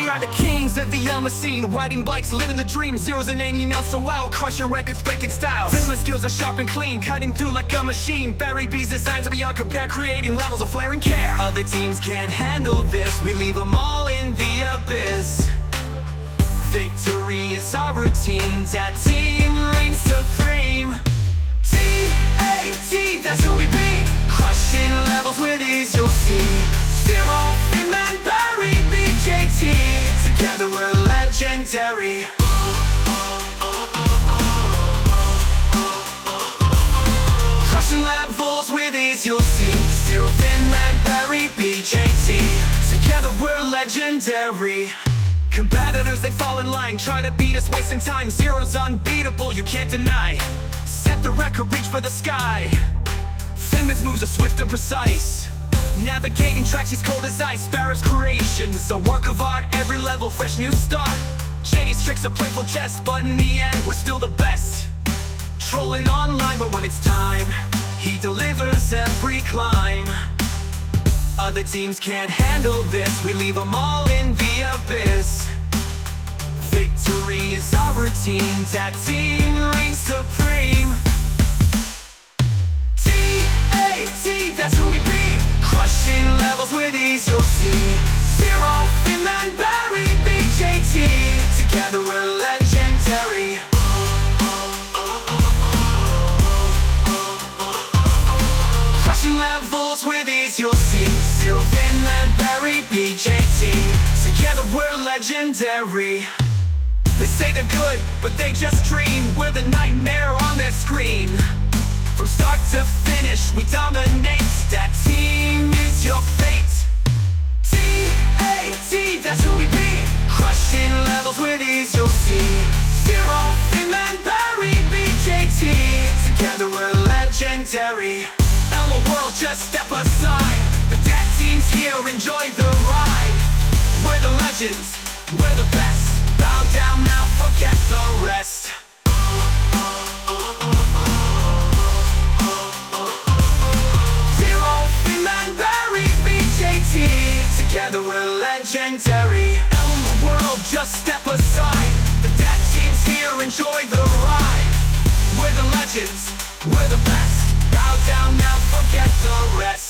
are the kings of the scene, riding bikes, living the dream. Zeros and aiming now so wild, crushing records, breaking styles. Finless skills are sharp and clean, cutting through like a machine. Barry B's designs are beyond compare, creating levels of flair and care. Other teams can't handle this, we leave them all in the abyss. Victory is our routine, that team reigns supreme. T-A-T, that's who we be. Crushing levels with ease, you'll see. Zero, Finman, Barry, BJT. Together we're legendary. Crushing levels with ease, you'll see. Zero, Finman, Barry, BJT. Together we're legendary. Competitors, they fall in line, try to beat us, wasting time. Zero's unbeatable, you can't deny. Set the record, reach for the sky. Finman's moves are swift and precise, navigating tracks, he's cold as ice. Barrett's creations, a work of art, every level, fresh new start. Jay's tricks are playful jest, but in the end, we're still the best. Trolling online, but when it's time, he delivers every climb. Other teams can't handle this, we leave them all in the abyss. Victory is our routine, that team reigns supreme. T-A-T, that's who we be. Crushing levels with ease, you'll see. Zero, Finman, Barry, BJT. Together we're legendary. Crushing levels with ease, you'll see. Zero, Finman, Barry, BJT. Together we're legendary. They say they're good, but they just dream. We're the nightmare on their screen. From start to finish, we dominate. That team is your fate. T-A-T, that's who we be. Crushing levels with ease, you'll see. Zero, Finman, Barry, BJT. Together we're legendary. Hello world, just step aside. The dead team's here, enjoy the ride. We're the legends, we're the best. Bow down now, forget the rest. Zero, Finman, Barry, BJT. Together we're legendary. Elmo world, just step aside. The dead team's here, enjoy the ride. We're the legends, we're the best. Bow down now, forget the rest.